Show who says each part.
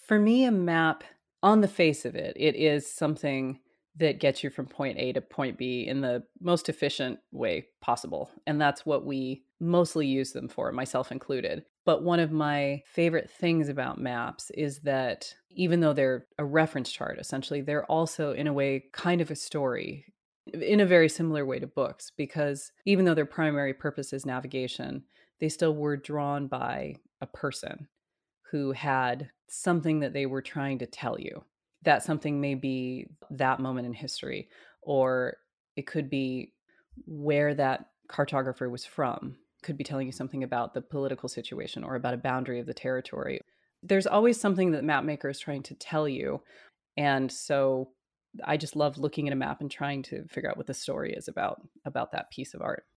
Speaker 1: For me, a map, on the face of it, it is something that gets you from point A to point B in the most efficient way possible. And that's what we mostly use them for, myself included. But one of my favorite things about maps is that even though they're a reference chart, essentially, they're also, in a way, kind of a story in a very similar way to books, because even though their primary purpose is navigation, they still were drawn by a person who had something that they were trying to tell you. That something may be that moment in history, or it could be where that cartographer was from, could be telling you something about the political situation or about a boundary of the territory. There's always something that map maker is trying to tell you. And so I just love looking at a map and trying to figure out what the story is about that piece of art.